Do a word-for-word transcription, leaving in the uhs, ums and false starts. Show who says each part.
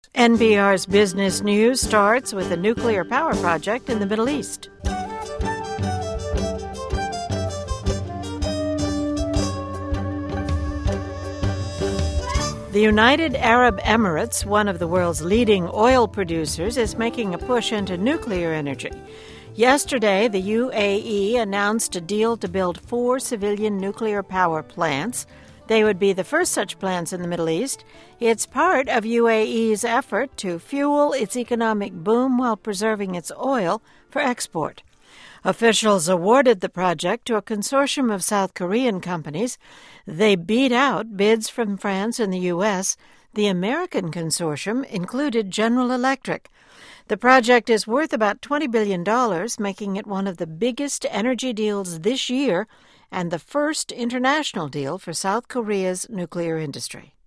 Speaker 1: N P R's Business News starts with a nuclear power project in the Middle East. The United Arab Emirates, one of the world's leading oil producers, is making a push into nuclear energy. Yesterday, the U A E announced a deal to build four civilian nuclear power plants. They would be the first such plants in the Middle East. It's part of U A E's effort to fuel its economic boom while preserving its oil for export. Officials awarded the project to a consortium of South Korean companies. They beat out bids from France and the U S. The American consortium included General Electric. The project is worth about twenty billion dollars, making it one of the biggest energy deals this year and the first international deal for South Korea's nuclear industry.